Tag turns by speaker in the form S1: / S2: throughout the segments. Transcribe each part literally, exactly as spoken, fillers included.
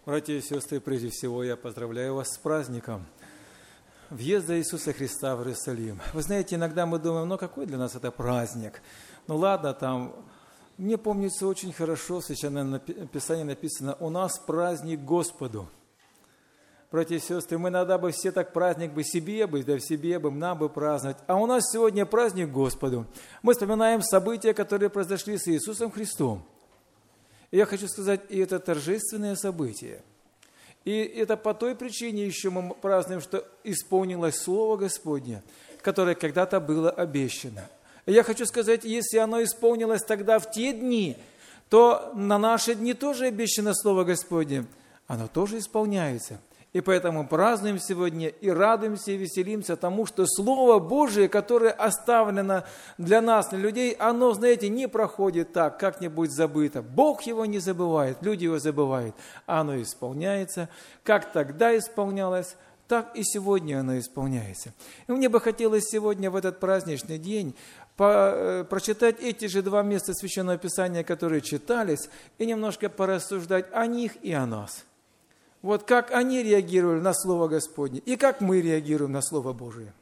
S1: Братья и сестры, прежде всего я поздравляю вас с праздником въезда Иисуса Христа в Иерусалим. Вы знаете, иногда мы думаем, ну какой для нас это праздник? Ну ладно, там, мне помнится очень хорошо, в Священном Писании написано, у нас праздник Господу. Братья и сестры, мы иногда бы все так праздник бы себе бы, да в себе бы, нам бы праздновать. А у нас сегодня праздник Господу. Мы вспоминаем события, которые произошли с Иисусом Христом. И я хочу сказать, и это торжественное событие. И это по той причине еще мы празднуем, что исполнилось Слово Господне, которое когда-то было обещано. И я хочу сказать, если оно исполнилось тогда в те дни, то на наши дни тоже обещано Слово Господне. Оно тоже исполняется. И поэтому празднуем сегодня и радуемся, и веселимся тому, что Слово Божие, которое оставлено для нас, для людей, оно, знаете, не проходит так, как-нибудь забыто. Бог его не забывает, люди его забывают, а оно исполняется. Как тогда исполнялось, так и сегодня оно исполняется. И мне бы хотелось сегодня, в этот праздничный день, по, прочитать эти же два места Священного Писания, которые читались, и немножко порассуждать о них и о нас. Вот как они реагировали на Слово Господне, и как мы реагируем на Слово Божие.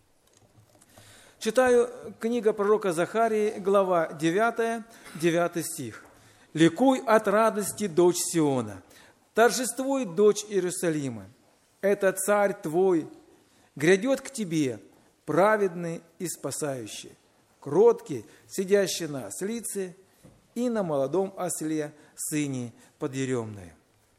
S1: Читаю книга пророка Захарии, глава девятая, девятый стих. «Ликуй от радости, дочь Сиона, торжествуй, дочь Иерусалима. Это царь твой, грядет к тебе, праведный и спасающий, кроткий, сидящий на ослице и на молодом осле, сыне подъеремной».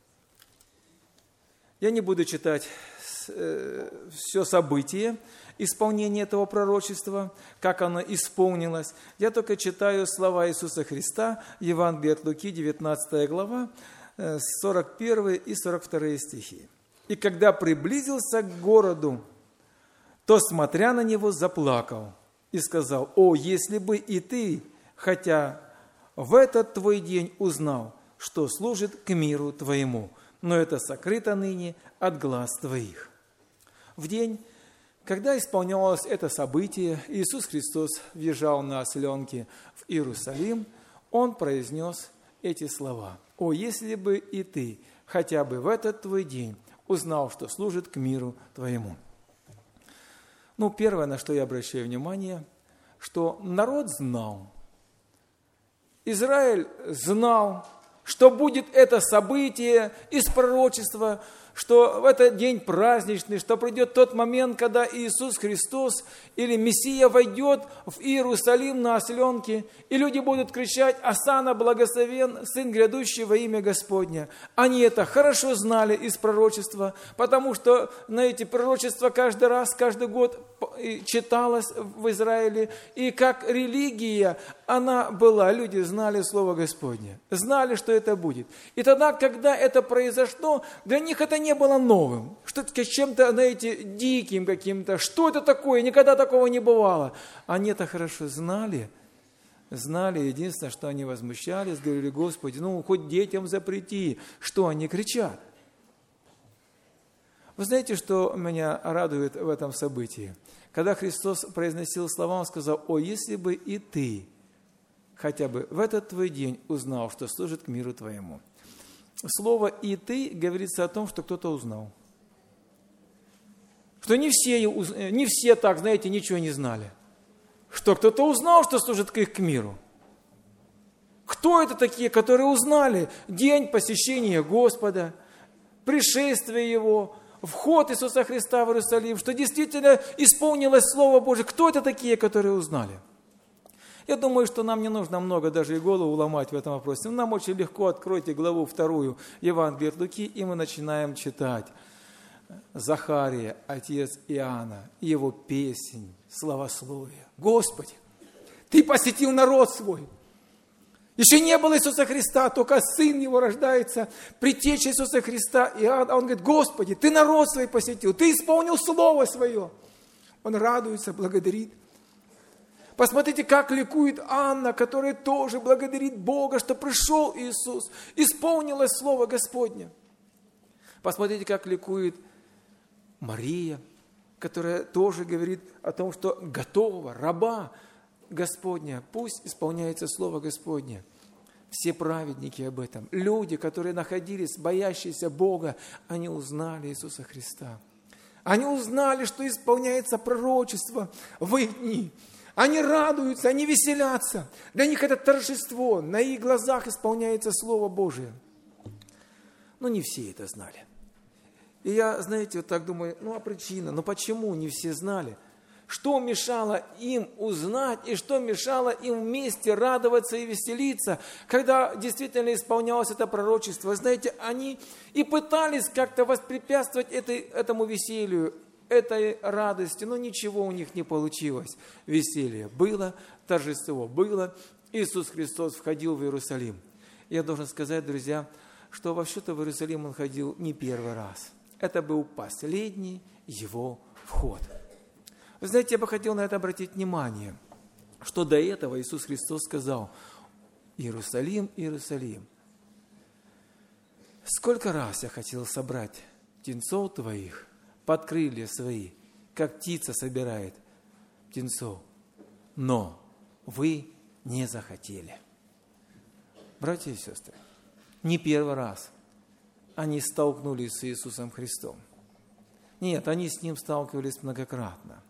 S1: Я не буду читать все событие исполнения этого пророчества, как оно исполнилось. Я только читаю слова Иисуса Христа, Евангелие от Луки, девятнадцатая глава, сорок первый и сорок второй стихи. «И когда приблизился к городу, то, смотря на него, заплакал и сказал: «О, если бы и ты, хотя в этот твой день узнал, что служит к миру твоему, но это сокрыто ныне от глаз твоих». В день, когда исполнялось это событие, Иисус Христос въезжал на осленке в Иерусалим, Он произнес эти слова: «О, если бы и ты, хотя бы в этот твой день, узнал, что служит к миру твоему». Ну, первое, на что я обращаю внимание, что народ знал, Израиль знал, что будет это событие из пророчества, что в этот день праздничный, что придет тот момент, когда Иисус Христос или Мессия войдет в Иерусалим на осленке, и люди будут кричать: «Осанна благословен, Сын грядущий во имя Господня». Они это хорошо знали из пророчества, потому что на эти пророчества каждый раз, каждый год читалось в Израиле, и как религия она была, люди знали Слово Господне, знали, что это будет. И тогда, когда это произошло, для них это не было новым, что-то чем-то, знаете, диким каким-то. Что это такое? Никогда такого не бывало. Они это хорошо знали, знали. Единственное, что они возмущались, говорили: «Господи, ну хоть детям запрети». Что они кричат? Вы знаете, что меня радует в этом событии? Когда Христос произносил слова, Он сказал: «О, если бы и ты хотя бы в этот твой день узнал, что служит к миру твоему». Слово «и ты» говорится о том, что кто-то узнал. Что не все, не все так, знаете, ничего не знали. Что кто-то узнал, что служит к их к миру. Кто это такие, которые узнали день посещения Господа, пришествие Его, вход Иисуса Христа в Иерусалим, что действительно исполнилось Слово Божие? Кто это такие, которые узнали? Я думаю, что нам не нужно много даже и голову ломать в этом вопросе. Нам очень легко: откройте главу вторую Евангелия от Луки, и мы начинаем читать. Захария, отец Иоанна, его песнь, славословие. «Господи, Ты посетил народ свой». Еще не было Иисуса Христа, только Сын Его рождается, предтеча Иисуса Христа, Иоанн. А Он говорит: «Господи, Ты народ свой посетил, Ты исполнил Слово Свое». Он радуется, благодарит. Посмотрите, как ликует Анна, которая тоже благодарит Бога, что пришел Иисус, исполнилось Слово Господне. Посмотрите, как ликует Мария, которая тоже говорит о том, что готова, раба Господня, пусть исполняется Слово Господне. Все праведники об этом. Люди, которые находились, боящиеся Бога, они узнали Иисуса Христа. Они узнали, что исполняется пророчество в их дни. Они радуются, они веселятся. Для них это торжество. На их глазах исполняется Слово Божие. Но не все это знали. И я, знаете, вот так думаю, ну а причина? Ну почему не все знали? Что мешало им узнать и что мешало им вместе радоваться и веселиться, когда действительно исполнялось это пророчество? Вы знаете, они и пытались как-то воспрепятствовать этой, этому веселью, этой радости, но ничего у них не получилось. Веселье было, торжество было. Иисус Христос входил в Иерусалим. Я должен сказать, друзья, что вообще-то в Иерусалим Он ходил не первый раз. Это был последний Его вход. Вы знаете, я бы хотел на это обратить внимание, что до этого Иисус Христос сказал: «Иерусалим, Иерусалим, сколько раз я хотел собрать птенцов твоих под крылья свои, как птица собирает птенцов, но вы не захотели». Братья и сестры, не первый раз они столкнулись с Иисусом Христом. Нет, они с Ним сталкивались многократно.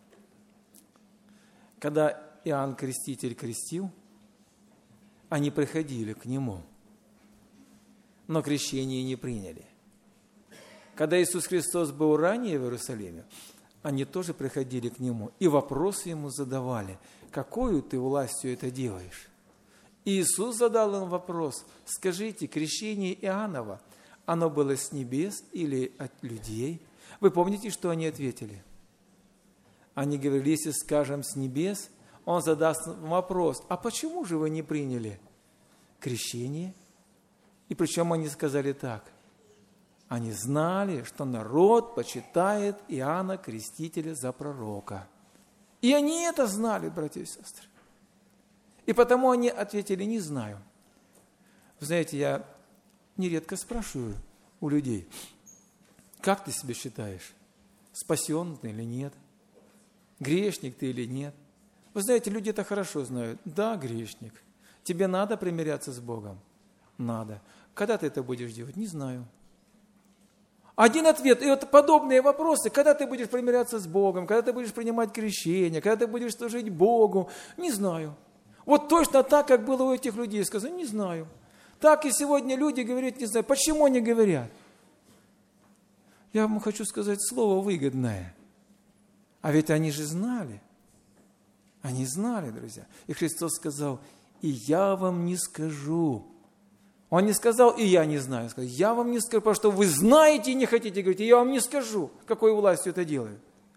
S1: Когда Иоанн Креститель крестил, они приходили к Нему, но крещение не приняли. Когда Иисус Христос был ранее в Иерусалиме, они тоже приходили к Нему и вопросы Ему задавали: какую ты властью это делаешь? И Иисус задал им вопрос: скажите, крещение Иоаннова, оно было с небес или от людей? Вы помните, что они ответили? Они говорили: если скажем с небес, Он задаст вопрос: а почему же вы не приняли крещение? И причем они сказали так: они знали, что народ почитает Иоанна Крестителя за пророка. И они это знали, братья и сестры. И потому они ответили: не знаю. Вы знаете, я нередко спрашиваю у людей: как ты себя считаешь? Спасен ты или нет? Грешник ты или нет? Вы знаете, люди это хорошо знают. Да, грешник. Тебе надо примиряться с Богом? Надо. Когда ты это будешь делать? Не знаю. Один ответ. И вот подобные вопросы. Когда ты будешь примиряться с Богом? Когда ты будешь принимать крещение? Когда ты будешь служить Богу? Не знаю. Вот точно так, как было у этих людей. Сказали: не знаю. Так и сегодня люди говорят: не знаю. Почему они говорят? Я вам хочу сказать слово выгодное. А ведь они же знали. Они знали, друзья. И Христос сказал: и я вам не скажу. Он не сказал: и я не знаю. Он сказал: я вам не скажу, потому что вы знаете и не хотите говорить. И я вам не скажу, какой властью это делаю.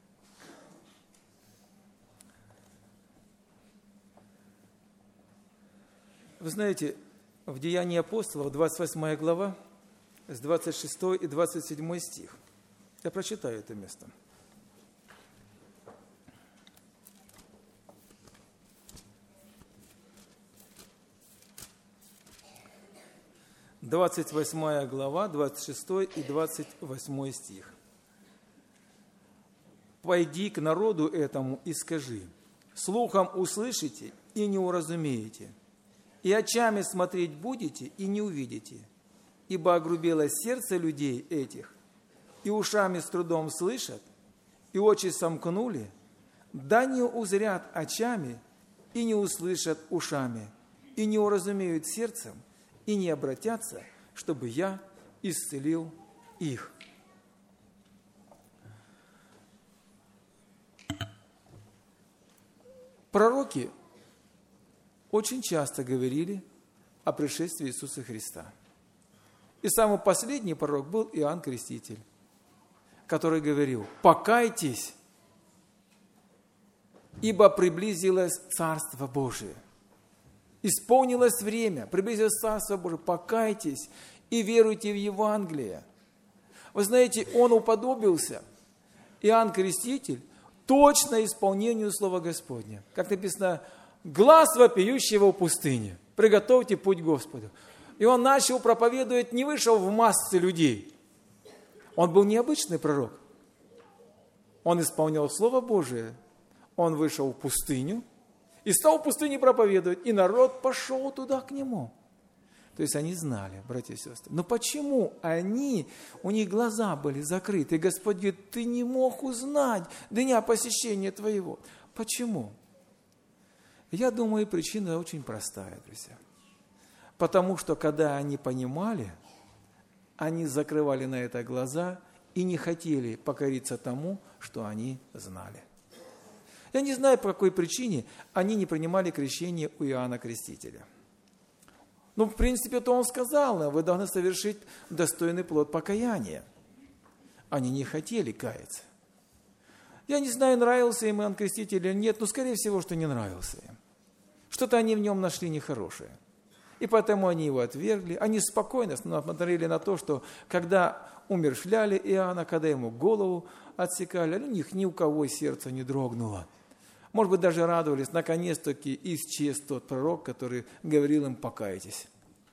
S1: Вы знаете, в Деянии апостолов, двадцать восьмая глава, с двадцать шестой и двадцать седьмой стих. Я прочитаю это место. двадцать восьмая глава, двадцать шестой и двадцать восьмой стих. «Пойди к народу этому и скажи: слухом услышите и не уразумеете, и очами смотреть будете и не увидите, ибо огрубело сердце людей этих, и ушами с трудом слышат, и очи сомкнули, да не узрят очами, и не услышат ушами, и не уразумеют сердцем, и не обратятся, чтобы я исцелил их». Пророки очень часто говорили о пришествии Иисуса Христа. И самый последний пророк был Иоанн Креститель, который говорил: «Покайтесь, ибо приблизилось Царство Божие». Исполнилось время, приблизилось Царство Божие. Покайтесь и веруйте в Евангелие. Вы знаете, он уподобился, Иоанн Креститель, точно исполнению Слова Господня. Как написано: «Глас вопиющего в пустыне, приготовьте путь Господу». И он начал проповедовать, не вышел в массы людей. Он был необычный пророк. Он исполнял Слово Божие. Он вышел в пустыню и стал в пустыне проповедовать, и народ пошел туда к нему. То есть они знали, братья и сестры. Но почему они, у них глаза были закрыты? И Господь говорит, ты не мог узнать дня посещения твоего. Почему? Я думаю, причина очень простая, друзья. Потому что, когда они понимали, они закрывали на это глаза и не хотели покориться тому, что они знали. Я не знаю, по какой причине они не принимали крещение у Иоанна Крестителя. Ну, в принципе, то он сказал, вы должны совершить достойный плод покаяния. Они не хотели каяться. Я не знаю, нравился им Иоанн Креститель или нет, но, скорее всего, что не нравился им. Что-то они в нем нашли нехорошее. И поэтому они его отвергли. Они спокойно смотрели на то, что когда умерщвляли Иоанна, когда ему голову отсекали, у них ни у кого сердце не дрогнуло. Может быть, даже радовались, наконец-таки исчез тот пророк, который говорил им, покайтесь.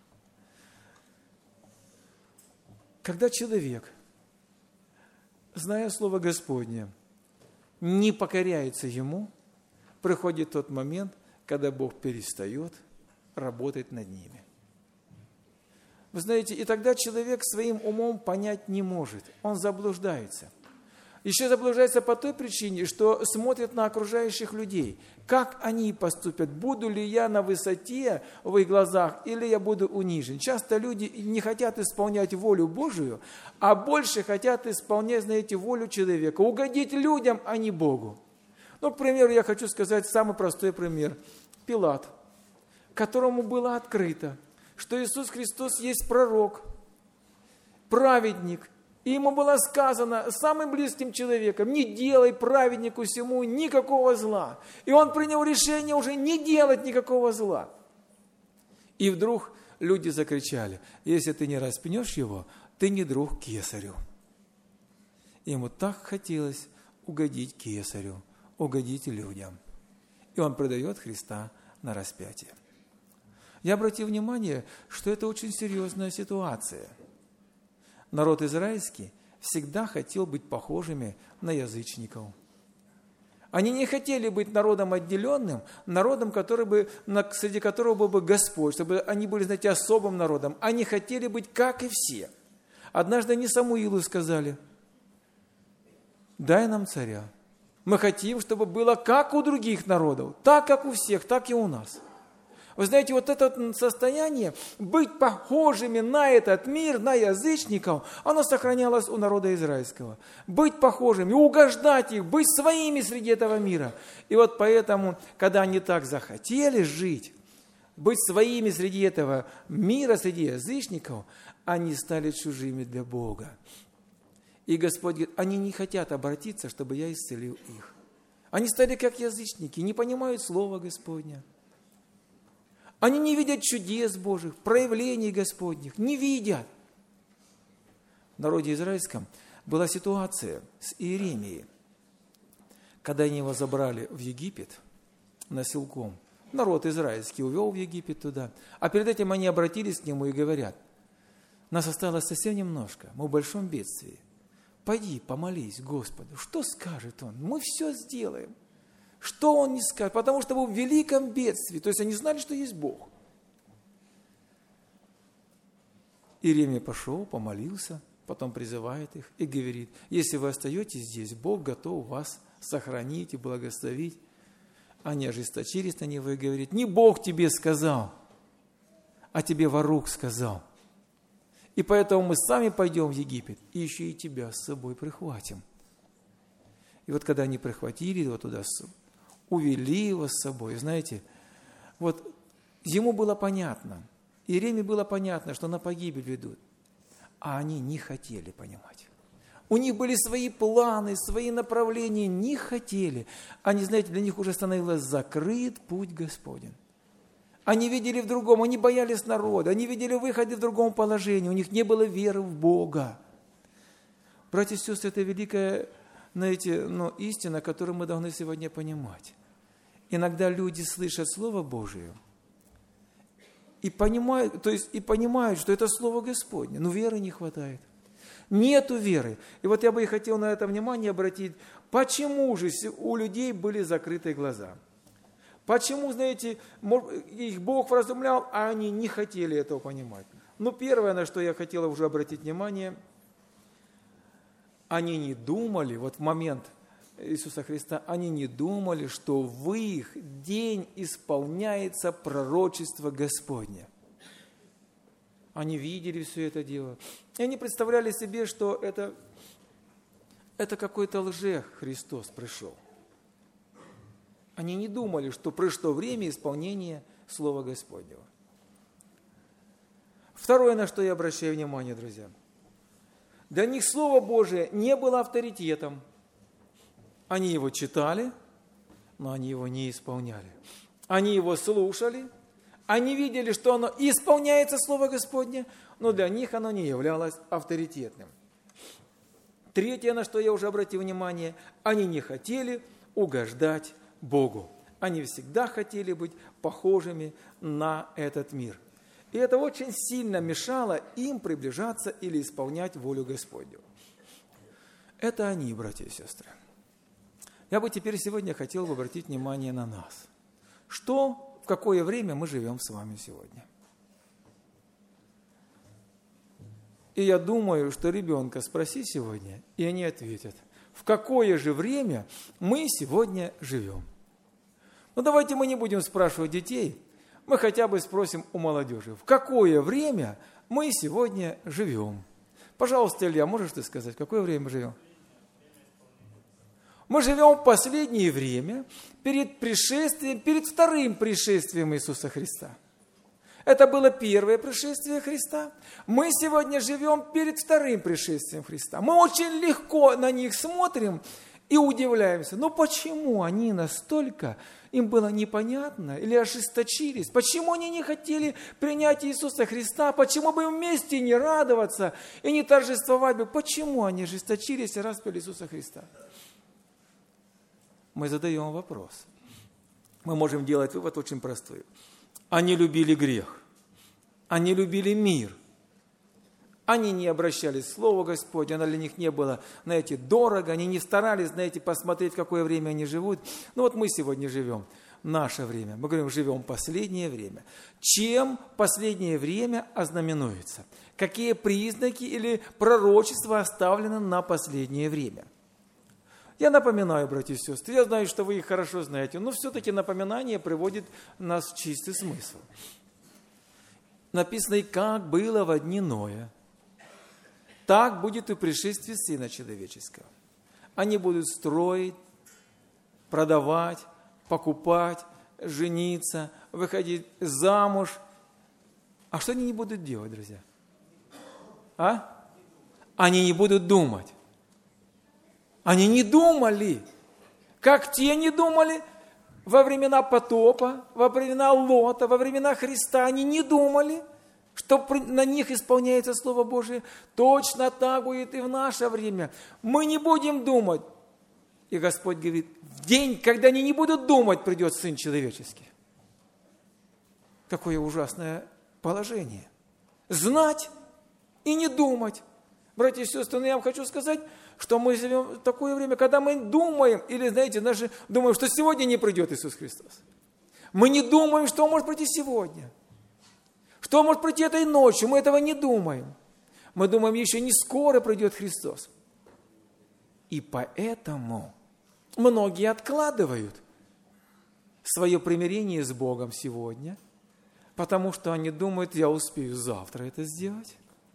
S1: Когда человек, зная Слово Господне, не покоряется ему, приходит тот момент, когда Бог перестает работать над ними. Вы знаете, и тогда человек своим умом понять не может, он заблуждается. Еще заблуждается по той причине, что смотрит на окружающих людей. Как они поступят? Буду ли я на высоте в их глазах, или я буду унижен? Часто люди не хотят исполнять волю Божию, а больше хотят исполнять, знаете, волю человека. Угодить людям, а не Богу. Ну, к примеру, я хочу сказать самый простой пример. Пилат, которому было открыто, что Иисус Христос есть пророк, праведник. И ему было сказано самым близким человеком, не делай праведнику сему никакого зла. И он принял решение уже не делать никакого зла. И вдруг люди закричали, если ты не распнешь его, ты не друг кесарю. Ему так хотелось угодить кесарю, угодить людям. И он предает Христа на распятие. Я обратил внимание, что это очень серьезная ситуация. Народ израильский всегда хотел быть похожими на язычников. Они не хотели быть народом отделенным, народом, который бы, среди которого был бы Господь, чтобы они были, знаете, особым народом. Они хотели быть, как и все. Однажды они Самуилу сказали, дай нам царя. Мы хотим, чтобы было как у других народов, так, как у всех, так и у нас. Вы знаете, вот это состояние, быть похожими на этот мир, на язычников, оно сохранялось у народа израильского. Быть похожими, угождать их, быть своими среди этого мира. И вот поэтому, когда они так захотели жить, быть своими среди этого мира, среди язычников, они стали чужими для Бога. И Господь говорит, они не хотят обратиться, чтобы я исцелил их. Они стали как язычники, не понимают слова Господня. Они не видят чудес Божьих, проявлений Господних, не видят. В народе израильском была ситуация с Иеремией, когда они его забрали в Египет насилком. Народ израильский увел в Египет туда. А перед этим они обратились к нему и говорят, нас осталось совсем немножко, мы в большом бедствии. Пойди, помолись Господу. Что скажет он? Мы все сделаем. Что он не скажет? Потому что был в великом бедствии. То есть они знали, что есть Бог. Иеремия пошел, помолился, потом призывает их и говорит, если вы остаетесь здесь, Бог готов вас сохранить и благословить. Они ожесточились на него и говорят, не Бог тебе сказал, а тебе Варух сказал. И поэтому мы сами пойдем в Египет и еще и тебя с собой прихватим. И вот когда они прихватили его туда, увели его с собой, знаете, вот ему было понятно, Иеремии было понятно, что на погибель ведут, а они не хотели понимать. У них были свои планы, свои направления, не хотели. Они, знаете, для них уже становился закрыт путь Господень. Они видели в другом, они боялись народа, они видели выходы в другом положении, у них не было веры в Бога. Братья и сестры, это великая, знаете, ну, истина, которую мы должны сегодня понимать. Иногда люди слышат Слово Божие и понимают, то есть и понимают, что это Слово Господне, но веры не хватает. Нету веры. И вот я бы и хотел на это внимание обратить, почему же у людей были закрыты глаза? Почему, знаете, их Бог вразумлял, а они не хотели этого понимать? Ну, первое, на что я хотела уже обратить внимание, они не думали, вот в момент Иисуса Христа, они не думали, что в их день исполняется пророчество Господне. Они видели все это дело. И они представляли себе, что это, это какой-то лже-Христос пришел. Они не думали, что пришло время исполнения Слова Господнего. Второе, на что я обращаю внимание, друзья. Для них Слово Божие не было авторитетом. Они его читали, но они его не исполняли. Они его слушали, они видели, что оно исполняется Слово Господне, но для них оно не являлось авторитетным. Третье, на что я уже обратил внимание, они не хотели угождать Богу. Они всегда хотели быть похожими на этот мир. И это очень сильно мешало им приближаться или исполнять волю Господню. Это они, братья и сестры. Я бы теперь сегодня хотел бы обратить внимание на нас. Что, в какое время мы живем с вами сегодня? И я думаю, что ребенка спроси сегодня, и они ответят, в какое же время мы сегодня живем? Ну, давайте мы не будем спрашивать детей, мы хотя бы спросим у молодежи, в какое время мы сегодня живем? Пожалуйста, Илья, можешь ты сказать, в какое время мы живем? Мы живем в последнее время перед пришествием, перед вторым пришествием Иисуса Христа. Это было первое пришествие Христа. Мы сегодня живем перед вторым пришествием Христа. Мы очень легко на них смотрим и удивляемся. Но почему они настолько, им было непонятно или ожесточились? Почему они не хотели принять Иисуса Христа? Почему бы вместе не радоваться и не торжествовать бы? Почему они ожесточились и распяли Иисуса Христа? Мы задаем вопрос. Мы можем делать вывод очень простой. Они любили грех. Они любили мир. Они не обращались к Слову Господне, оно для них не было, знаете, дорого. Они не старались, знаете, посмотреть, в какое время они живут. Ну вот мы сегодня живем, наше время. Мы говорим, живем последнее время. Чем последнее время ознаменуется? Какие признаки или пророчества оставлены на последнее время? Я напоминаю, братья и сестры, я знаю, что вы их хорошо знаете, но все-таки напоминание приводит нас в чистый смысл. Написано, и как было во дни Ноя, так будет и пришествие Сына Человеческого. Они будут строить, продавать, покупать, жениться, выходить замуж. А что они не будут делать, друзья? А? Они не будут думать. Они не думали, как те не думали во времена потопа, во времена Лота, во времена Христа. Они не думали, что на них исполняется Слово Божие. Точно так будет и в наше время. Мы не будем думать. И Господь говорит, в день, когда они не будут думать, придет Сын Человеческий. Какое ужасное положение. Знать и не думать. Братья и сестры, я вам хочу сказать, что мы живем в такое время, когда мы думаем, или, знаете, даже думаем, что сегодня не придет Иисус Христос. Мы не думаем, что Он может прийти сегодня. Что Он может прийти этой ночью. Мы этого не думаем. Мы думаем, еще не скоро придет Христос. И поэтому многие откладывают свое примирение с Богом сегодня, потому что они думают, я успею завтра это сделать.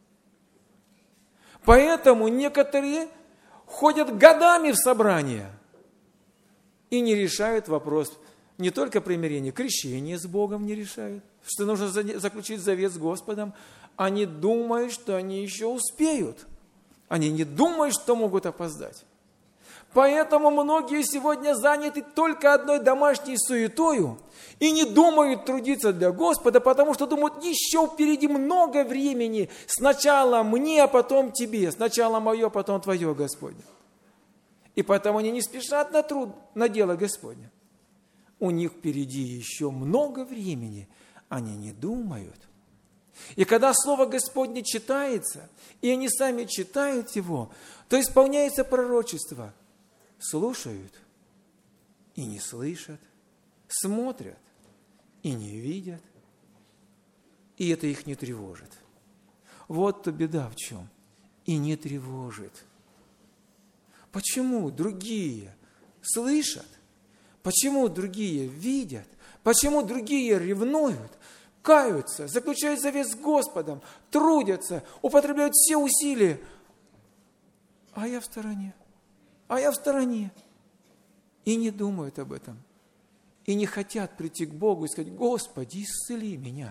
S1: Поэтому некоторые ходят годами в собрания и не решают вопрос не только примирения, крещение с Богом не решают, что нужно заключить завет с Господом. Они думают, что они еще успеют. Они не думают, что могут опоздать. Поэтому многие сегодня заняты только одной домашней суетою и не думают трудиться для Господа, потому что думают, еще впереди много времени. Сначала мне, а потом тебе. Сначала мое, потом твое, Господне. И поэтому они не спешат на труд, на дело Господне. У них впереди еще много времени. Они не думают. И когда Слово Господне читается, и они сами читают его, то исполняется пророчество. Слушают и не слышат, смотрят и не видят, и это их не тревожит. Вот-то беда в чем. И не тревожит. Почему другие слышат? Почему другие видят? Почему другие ревнуют, каются, заключают завет с Господом, трудятся, употребляют все усилия? А я в стороне. А я в стороне. И не думают об этом. И не хотят прийти к Богу и сказать: Господи, исцели меня.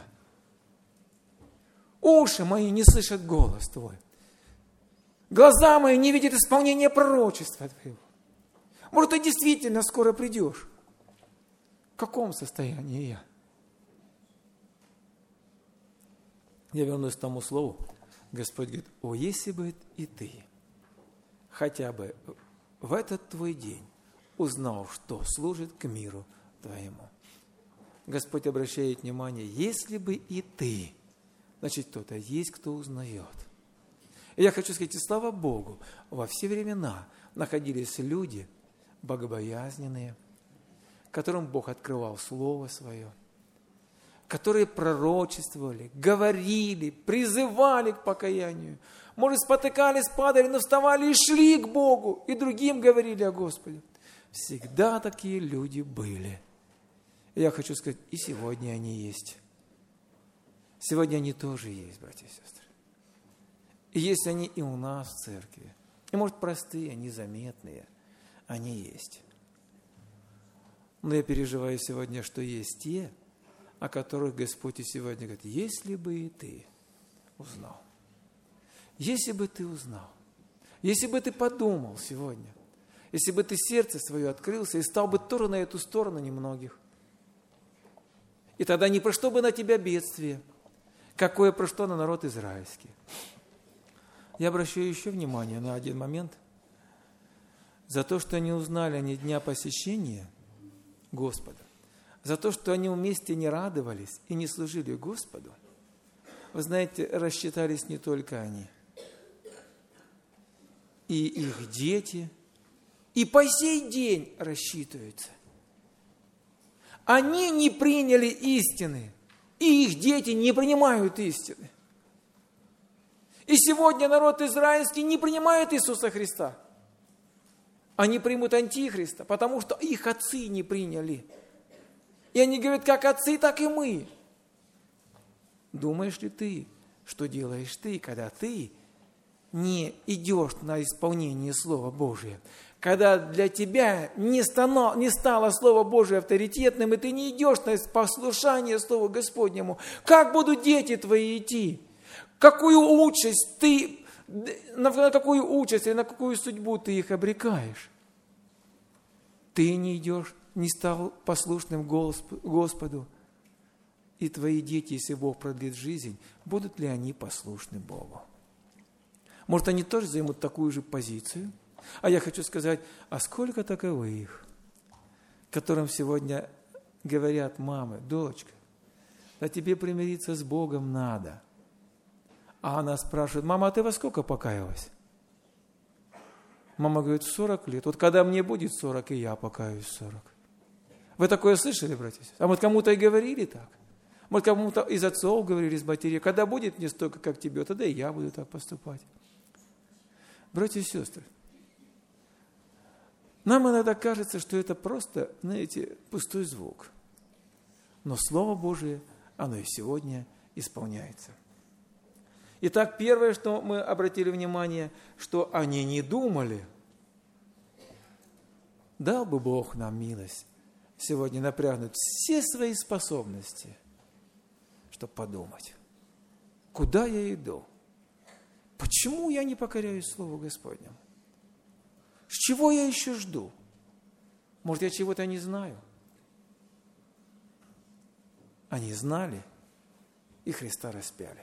S1: Уши мои не слышат голос Твой. Глаза мои не видят исполнения пророчества Твоего. Может, Ты действительно скоро придешь. В каком состоянии я? Я вернусь к тому слову. Господь говорит: о, если бы и ты хотя бы в этот твой день узнал, что служит к миру твоему. Господь обращает внимание: если бы и ты, значит, кто-то есть, кто узнает. И я хочу сказать, и слава Богу, во все времена находились люди богобоязненные, которым Бог открывал Слово Свое, которые пророчествовали, говорили, призывали к покаянию. Может, спотыкались, падали, но вставали и шли к Богу, и другим говорили о Господе. Всегда такие люди были. И я хочу сказать, и сегодня они есть. Сегодня они тоже есть, братья и сестры. И есть они и у нас в церкви. И, может, простые, незаметные, они есть. Но я переживаю сегодня, что есть те, о которых Господь и сегодня говорит: если бы и ты узнал, если бы ты узнал, если бы ты подумал сегодня, если бы ты сердце свое открылся и стал бы тоже на эту сторону немногих, и тогда не прошло бы на тебя бедствие, какое прошло на народ израильский. Я обращаю еще внимание на один момент. За то, что они узнали они дня посещения Господа, за то, что они вместе не радовались и не служили Господу, вы знаете, рассчитались не только они, и их дети, и по сей день рассчитываются. Они не приняли истины, и их дети не принимают истины. И сегодня народ израильский не принимает Иисуса Христа. Они примут Антихриста, потому что их отцы не приняли. И они говорят, как отцы, так и мы. Думаешь ли ты, что делаешь ты, когда ты не идешь на исполнение Слова Божия? Когда для тебя не стало, не стало Слово Божие авторитетным, и ты не идешь на послушание Слову Господнему, как будут дети твои идти? Какую участь ты, на какую участь или на какую судьбу ты их обрекаешь? Ты не идешь, не стал послушным Господу, и твои дети, если Бог продлит жизнь, будут ли они послушны Богу? Может, они тоже займут такую же позицию? А я хочу сказать, а сколько таковых, которым сегодня говорят: мамы, дочка, да тебе примириться с Богом надо. А она спрашивает: мама, а ты во сколько покаялась? Мама говорит: в сорок лет. Вот когда мне будет сорок, и я покаюсь в сорок. Вы такое слышали, братья? А может, кому-то и говорили так? Может, кому-то из отцов говорили, из матерей: когда будет мне столько, как тебе, тогда и я буду так поступать. Братья и сестры, нам иногда кажется, что это просто, знаете, пустой звук. Но Слово Божие, оно и сегодня исполняется. Итак, первое, что мы обратили внимание, что они не думали. Дал бы Бог нам милость сегодня напрягнуть все свои способности, чтобы подумать, куда я иду, почему я не покоряюсь Слову Господнему, с чего я еще жду, может, я чего-то не знаю. Они знали, и Христа распяли.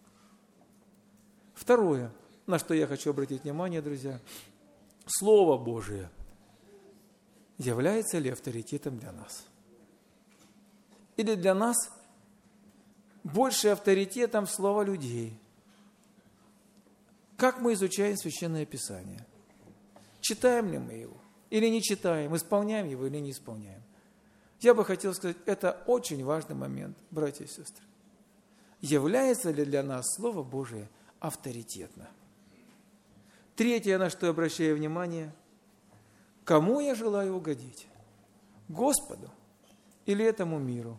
S1: Второе, на что я хочу обратить внимание, друзья, Слово Божие является ли авторитетом для нас? Или для нас больше авторитетом Слова людей? Как мы изучаем Священное Писание? Читаем ли мы его? Или не читаем? Исполняем его или не исполняем? Я бы хотел сказать, это очень важный момент, братья и сестры. Является ли для нас Слово Божие авторитетно? Третье, на что я обращаю внимание, кому я желаю угодить? Господу или этому миру?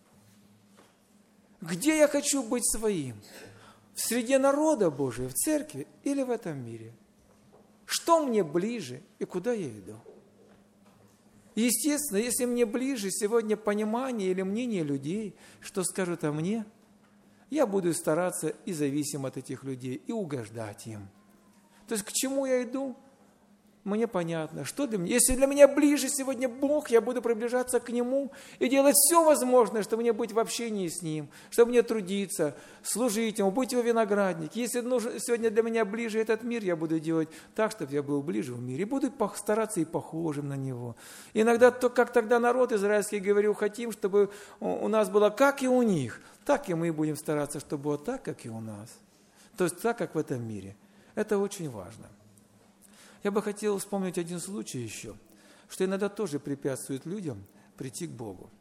S1: Где я хочу быть своим? В среде народа Божия, в церкви или в этом мире? Что мне ближе и куда я иду? Естественно, если мне ближе сегодня понимание или мнение людей, что скажут о мне, я буду стараться и зависим от этих людей, и угождать им. То есть к чему я иду? Мне понятно, что для меня. Если для меня ближе сегодня Бог, я буду приближаться к Нему и делать все возможное, чтобы мне быть в общении с Ним, чтобы мне трудиться, служить Ему, быть Его виноградником. Если нужен, сегодня для меня ближе этот мир, я буду делать так, чтобы я был ближе в мире. И буду стараться и похожим на Него. Иногда, то, как тогда народ израильский говорил, хотим, чтобы у нас было как и у них, так и мы будем стараться, чтобы было так, как и у нас. То есть так, как в этом мире. Это очень важно. Я бы хотел вспомнить один случай еще, что иногда тоже препятствует людям прийти к Богу.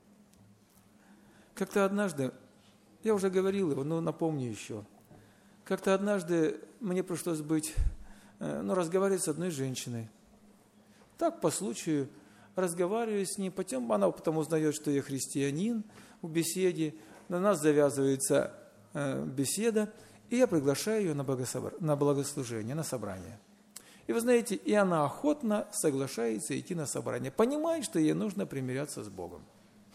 S1: Как-то однажды, я уже говорил его, но напомню еще, как-то однажды мне пришлось быть, ну, разговаривать с одной женщиной. Так, по случаю, разговариваю с ней, потом она потом узнает, что я христианин в беседе, на нас завязывается беседа, и я приглашаю ее на благослужение, на собрание. И вы знаете, и она охотно соглашается идти на собрание, понимает, что ей нужно примиряться с Богом.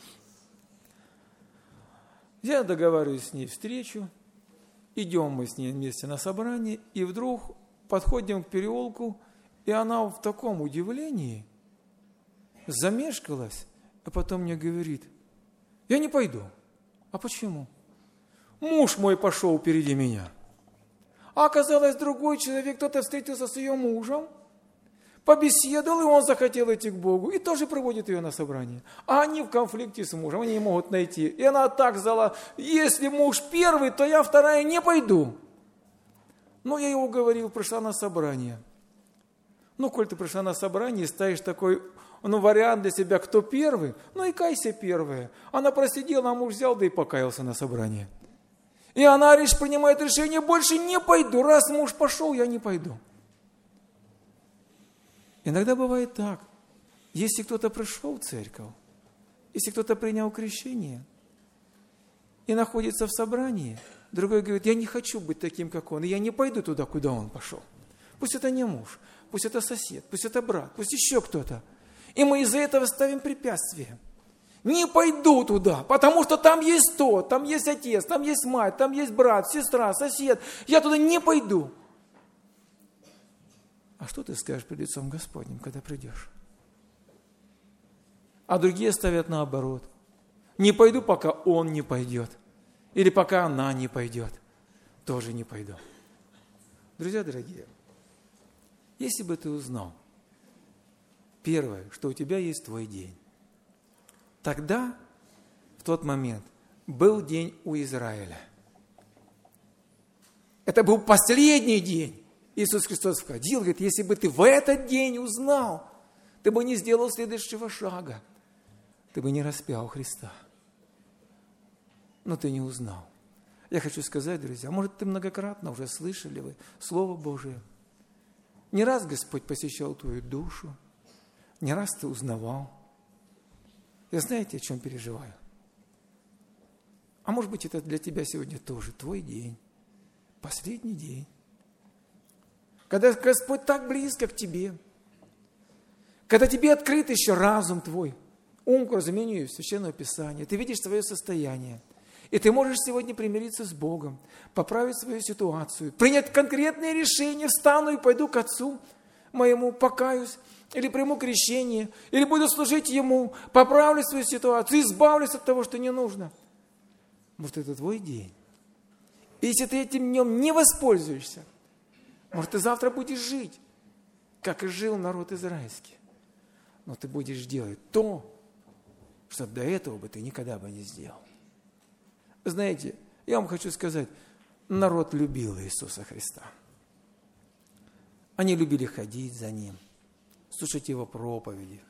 S1: Я договариваюсь с ней встречу, идем мы с ней вместе на собрание, и вдруг подходим к переулку, и она в таком удивлении замешкалась, а потом мне говорит: я не пойду. А почему? Муж мой пошел впереди меня. А оказалось, другой человек, кто-то встретился с ее мужем, побеседовал, и он захотел идти к Богу, и тоже приводит ее на собрание. А они в конфликте с мужем, они не могут найти. И она так зала: если муж первый, то я вторая не пойду. Но я ее уговорил, пришла на собрание. Ну, коль ты пришла на собрание и ставишь такой, ну, вариант для себя, кто первый, ну и кайся первая. Она просидела, а муж взял, да и покаялся на собрание. И она лишь принимает решение: больше не пойду, раз муж пошел, я не пойду. Иногда бывает так, если кто-то пришел в церковь, если кто-то принял крещение и находится в собрании, другой говорит: я не хочу быть таким, как он, и я не пойду туда, куда он пошел. Пусть это не муж, пусть это сосед, пусть это брат, пусть еще кто-то. И мы из-за этого ставим препятствия. Не пойду туда, потому что там есть то, там есть отец, там есть мать, там есть брат, сестра, сосед. Я туда не пойду. А что ты скажешь перед лицом Господним, когда придешь? А другие ставят наоборот. Не пойду, пока он не пойдет. Или пока она не пойдет. Тоже не пойду. Друзья дорогие, если бы ты узнал, первое, что у тебя есть твой день, тогда, в тот момент, был день у Израиля. Это был последний день. Иисус Христос входил, говорит: если бы ты в этот день узнал, ты бы не сделал следующего шага. Ты бы не распял Христа. Но ты не узнал. Я хочу сказать, друзья, может, ты многократно уже слышали вы Слово Божие. Не раз Господь посещал твою душу, не раз ты узнавал. Я знаете, о чем переживаю? А может быть, это для тебя сегодня тоже твой день, последний день. Когда Господь так близко к тебе, когда тебе открыт еще разум твой, ум к разумению Священного Писания, ты видишь свое состояние, и ты можешь сегодня примириться с Богом, поправить свою ситуацию, принять конкретные решения: встану и пойду к Отцу моему, покаюсь, или приму крещение, или буду служить Ему, поправлю свою ситуацию, избавлюсь от того, что не нужно. Может, это твой день. И если ты этим днем не воспользуешься, может, ты завтра будешь жить, как и жил народ израильский. Но ты будешь делать то, что до этого бы ты никогда бы не сделал. Знаете, я вам хочу сказать, народ любил Иисуса Христа. Они любили ходить за Ним, слушать Его проповеди.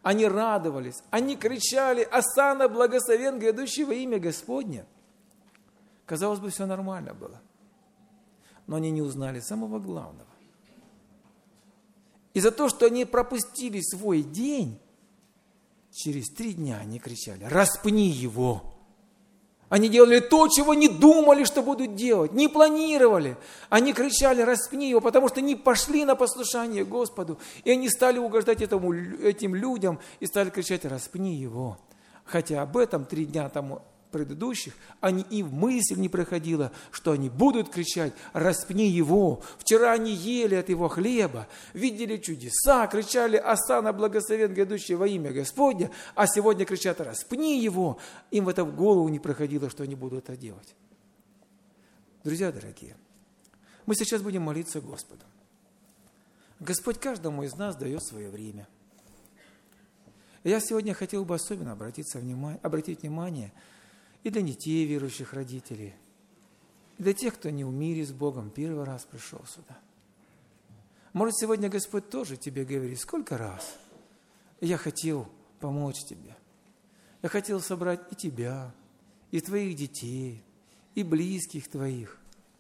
S1: они радовались, они кричали: «Осанна благословен грядущий во имя Господне». Казалось бы, все нормально было. Но они не узнали самого главного. И за то, что они пропустили свой день, через три дня они кричали: «Распни его!» Они делали то, чего не думали, что будут делать, не планировали. Они кричали: «Распни его», потому что не пошли на послушание Господу. И они стали угождать этому, этим людям и стали кричать: «Распни его». Хотя об этом три дня тому предыдущих они и в мысль не проходило, что они будут кричать: «Распни его». Вчера они ели от его хлеба, видели чудеса, кричали: «Осанна благословен грядущий во имя Господня», а сегодня кричат: «Распни его». Им в это в голову не проходило, что они будут это делать. Друзья дорогие, мы сейчас будем молиться Господу. Господь каждому из нас дает свое время. И я сегодня хотел бы особенно обратиться внимание, обратить внимание и для детей верующих родителей, и для тех, кто не в мире с Богом, первый раз пришел сюда. Может, сегодня Господь тоже тебе говорит: сколько раз я хотел помочь тебе. Я хотел собрать и тебя, и твоих детей, и близких твоих.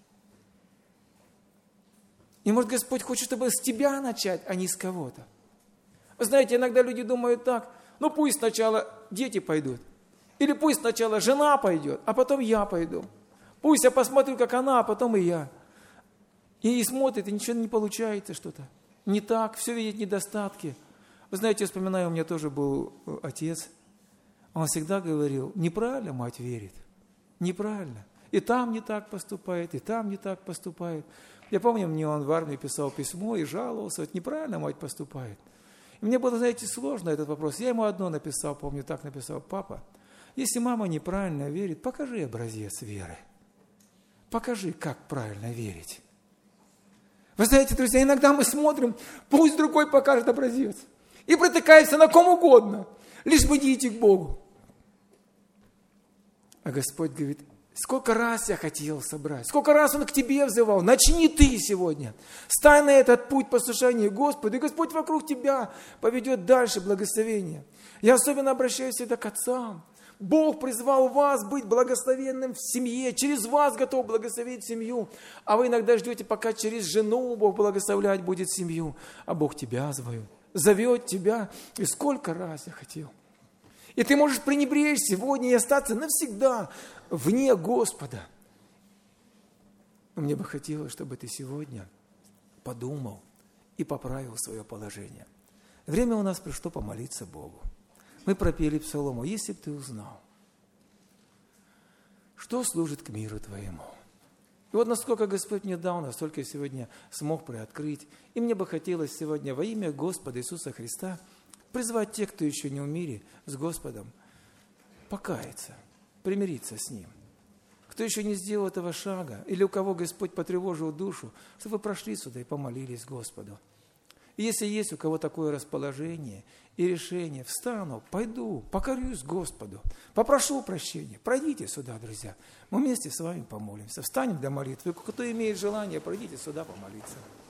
S1: И может, Господь хочет, чтобы с тебя начать, а не с кого-то. Вы знаете, иногда люди думают так: ну пусть сначала дети пойдут, или пусть сначала жена пойдет, а потом я пойду. Пусть я посмотрю, как она, а потом и я. И смотрит, и ничего не получается что-то. Не так, все видит недостатки. Вы знаете, я вспоминаю, у меня тоже был отец. Он всегда говорил: неправильно мать верит. Неправильно. И там не так поступает, и там не так поступает. Я помню, мне он в армии писал письмо и жаловался: вот неправильно мать поступает. И мне было, знаете, сложно этот вопрос. Я ему одно написал, помню, так написал: папа, если мама неправильно верит, покажи образец веры. Покажи, как правильно верить. Вы знаете, друзья, иногда мы смотрим, пусть другой покажет образец. И протыкаемся на ком угодно, лишь бы не идти к Богу. А Господь говорит: сколько раз я хотел собрать, сколько раз Он к тебе взывал, начни ты сегодня. Стань на этот путь послушания Господу, и Господь вокруг тебя поведет дальше благословение. Я особенно обращаюсь всегда к отцам. Бог призвал вас быть благословенным в семье, через вас готов благословить семью. А вы иногда ждете, пока через жену Бог благословлять будет семью. А Бог тебя зовет, зовет тебя. И сколько раз я хотел. И ты можешь пренебречь сегодня и остаться навсегда вне Господа. Но мне бы хотелось, чтобы ты сегодня подумал и поправил свое положение. Время у нас пришло помолиться Богу. Мы пропели псалом: если бы ты узнал, что служит к миру твоему. И вот насколько Господь мне дал, настолько я сегодня смог приоткрыть. И мне бы хотелось сегодня во имя Господа Иисуса Христа призвать тех, кто еще не в мире с Господом, покаяться, примириться с Ним. Кто еще не сделал этого шага, или у кого Господь потревожил душу, чтобы вы прошли сюда и помолились Господу. И если есть у кого такое расположение и решение, встану, пойду, покорюсь Господу, попрошу прощения. Пройдите сюда, друзья. Мы вместе с вами помолимся. Встанем для молитвы. Кто имеет желание, пройдите сюда помолиться.